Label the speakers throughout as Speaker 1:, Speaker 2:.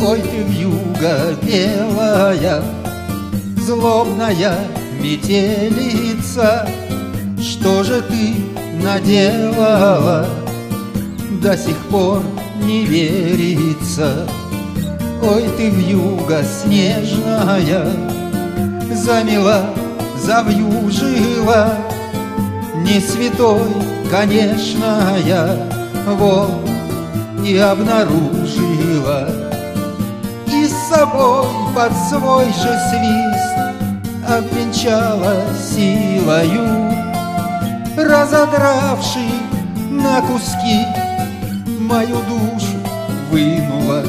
Speaker 1: Ой, ты вьюга белая, злобная метелица, что же ты наделала? До сих пор не верится. Ой, ты вьюга снежная, замела, завьюжила, не святой, конечно, я вот и обнаружила. И с собой под свой же свист обвенчала силою, разодравши на куски, мою душу вынула.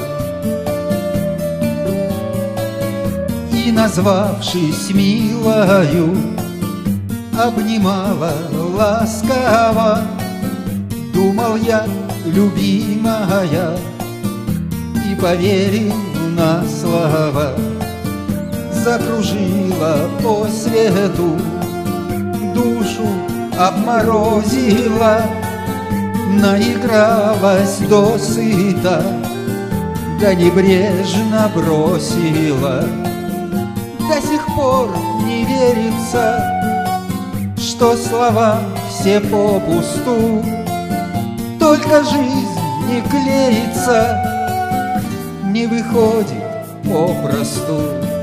Speaker 1: И, назвавшись милою, обнимала ласково. Думал я, любимая, и поверил на слово. Закружила по свету, душу обморозила, наигралась досыта, да небрежно бросила. До сих пор не верится, что слова все попусту, только жизнь не клеится, не выходит попросту.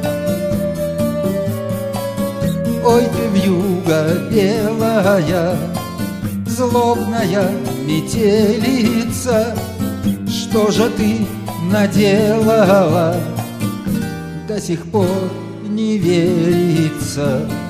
Speaker 1: Ой, ты вьюга белая, злобная метелица, что же ты наделала? До сих пор не верится.